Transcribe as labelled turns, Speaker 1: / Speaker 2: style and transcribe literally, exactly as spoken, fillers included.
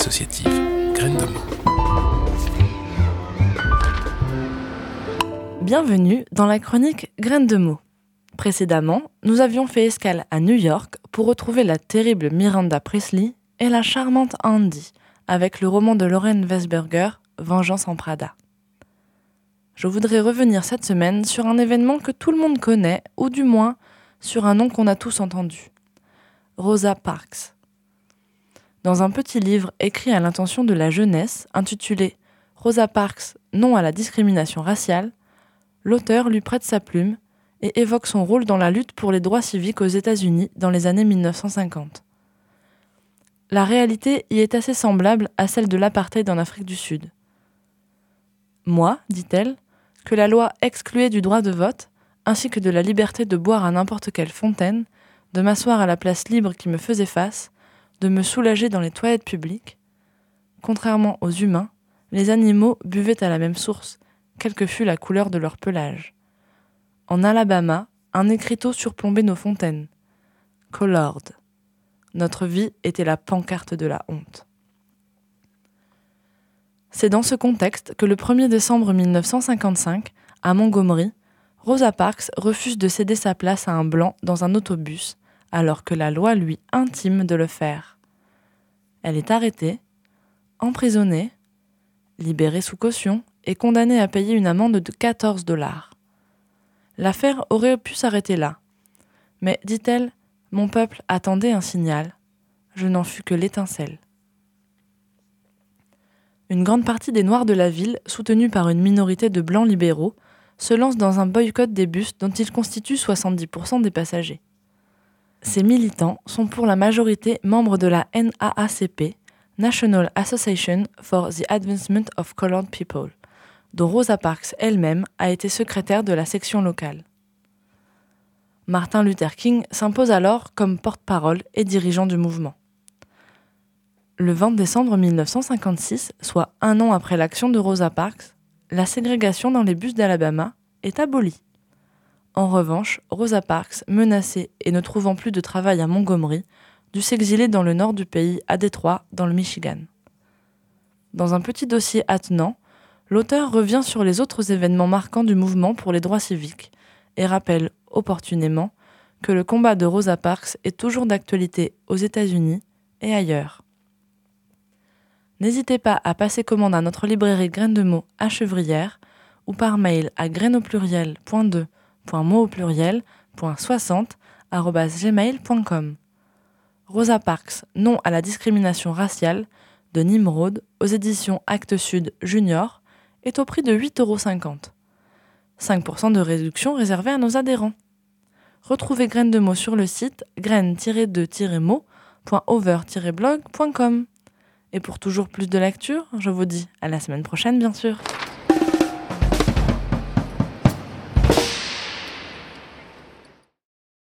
Speaker 1: associative Graines de mots.
Speaker 2: Bienvenue dans la chronique Graines de mots. Précédemment, nous avions fait escale à New York pour retrouver la terrible Miranda Priestly et la charmante Andy, avec le roman de Lauren Weisberger, Vengeance en Prada. Je voudrais revenir cette semaine sur un événement que tout le monde connaît, ou du moins sur un nom qu'on a tous entendu. Rosa Parks. Dans un petit livre écrit à l'intention de la jeunesse, intitulé « Rosa Parks, non à la discrimination raciale », l'auteur lui prête sa plume et évoque son rôle dans la lutte pour les droits civiques aux États-Unis dans les années dix-neuf cent cinquante. La réalité y est assez semblable à celle de l'apartheid en Afrique du Sud. Moi, dit-elle, que la loi excluait du droit de vote, ainsi que de la liberté de boire à n'importe quelle fontaine, de m'asseoir à la place libre qui me faisait face, de me soulager dans les toilettes publiques. Contrairement aux humains, les animaux buvaient à la même source, quelle que fût la couleur de leur pelage. En Alabama, un écriteau surplombait nos fontaines. Colored. Notre vie était la pancarte de la honte. C'est dans ce contexte que le premier décembre dix-neuf cent cinquante-cinq, à Montgomery, Rosa Parks refuse de céder sa place à un blanc dans un autobus, alors que la loi lui intime de le faire. Elle est arrêtée, emprisonnée, libérée sous caution et condamnée à payer une amende de quatorze dollars. L'affaire aurait pu s'arrêter là. Mais, dit-elle, mon peuple attendait un signal. Je n'en fus que l'étincelle. Une grande partie des Noirs de la ville, soutenus par une minorité de Blancs libéraux, se lancent dans un boycott des bus dont ils constituent soixante-dix pour cent des passagers. Ces militants sont pour la majorité membres de la N double A C P, National Association for the Advancement of Colored People, dont Rosa Parks elle-même a été secrétaire de la section locale. Martin Luther King s'impose alors comme porte-parole et dirigeant du mouvement. Le vingt décembre dix-neuf cent cinquante-six, soit un an après l'action de Rosa Parks, la ségrégation dans les bus d'Alabama est abolie. En revanche, Rosa Parks, menacée et ne trouvant plus de travail à Montgomery, dut s'exiler dans le nord du pays, à Détroit, dans le Michigan. Dans un petit dossier attenant, l'auteur revient sur les autres événements marquants du mouvement pour les droits civiques et rappelle opportunément que le combat de Rosa Parks est toujours d'actualité aux États-Unis et ailleurs. N'hésitez pas à passer commande à notre librairie Graines de mots à Chevrières ou par mail à graines au pluriel point deux point mots au pluriel point soixante arobase gmail point com. Rosa Parks, non à la discrimination raciale, de Nimrod, aux éditions Actes Sud Junior, est au prix de huit euros cinquante. cinq pour cent de réduction réservée à nos adhérents. Retrouvez Graines de mots sur le site graines tiret de tiret mots point over tiret blog point com. Et pour toujours plus de lecture, je vous dis à la semaine prochaine bien sûr.